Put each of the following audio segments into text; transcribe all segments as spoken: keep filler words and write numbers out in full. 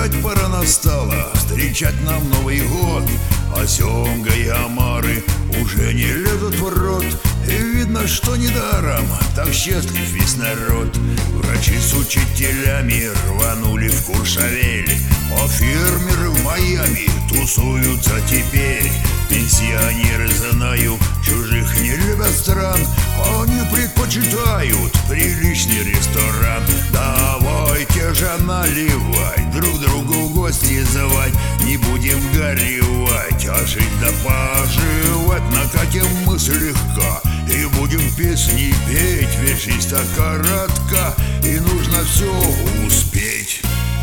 Гулять пора настала, встречать нам Новый год. А семга и омары уже не лезут в рот. И видно, что недаром так счастлив весь народ. Врачи с учителями рванули в Куршавель, а фермеры в Майами тусуются теперь. Пенсионеры, знаю, чужих не любят стран. Они предпочитают приличный ресторан. Давайте же наливать, друг другу в гости звать. Не будем горевать, а жить да поживать. Накатим мы слегка и будем песни петь. Ведь жизнь так коротка, и нужно все успеть.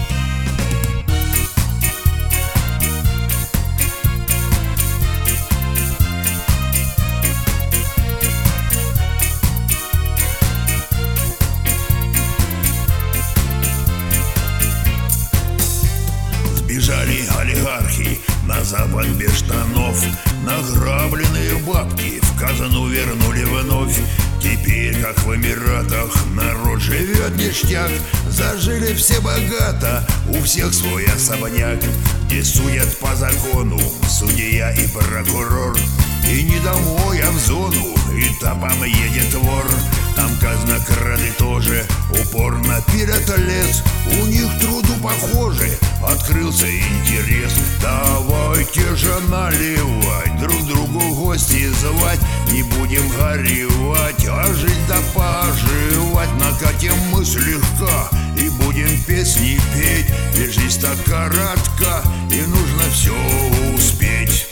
Бежали олигархи на запад без штанов. Награбленные бабки в казну вернули вновь. Теперь, как в Эмиратах, народ живет ништяк. Зажили все богато, у всех свой особняк, где судят по закону судья и прокурор. И не домой, а в зону этапом едет вор. Там казнокрады тоже упорно пилят лес. У них труду похоже открылся интерес. Давайте же наливать, друг другу в гости звать. Не будем горевать, а жить да поживать. Накатим мы слегка и будем песни петь. Ведь жизнь так коротка, и нужно все успеть.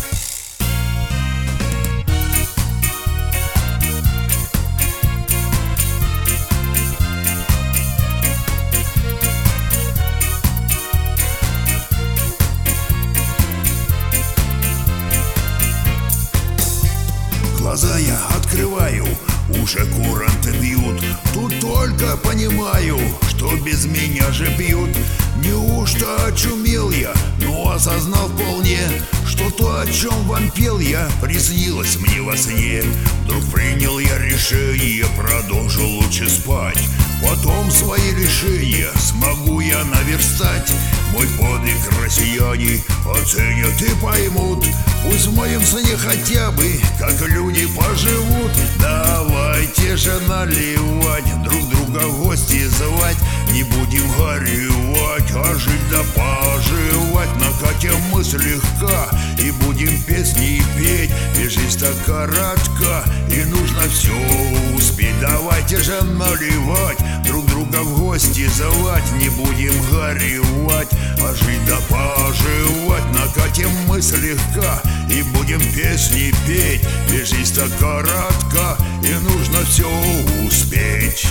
Глаза я открываю, уже куранты бьют. Тут только понимаю, что без меня же бьют. Неужто очумел я, но осознал вполне, что то, о чем вам пел я, приснилось мне во сне. Вдруг принял я решение, продолжил лучше спать. Потом свои решения смогу я наверстать. Мой подвиг россияне оценят и поймут. Пусть в моем сне хотя бы как люди поживут. Давайте же наливать, друг друга в гости звать. Не будем горевать, а жить да поживать. Накатим мы слегка и будем песни петь. Ведь жизнь так коротка, и нужно все успеть. Давайте же наливать, друг друга в гости звать. Не будем горевать, а жить да поживать. Накатим мы слегка и будем песни петь. Ведь жизнь так коротка, и нужно все успеть.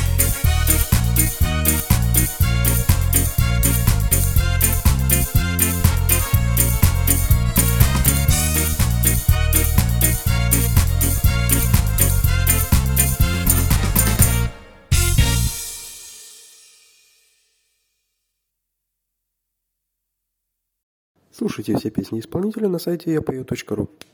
Слушайте все песни исполнителя на сайте я пою точка ру.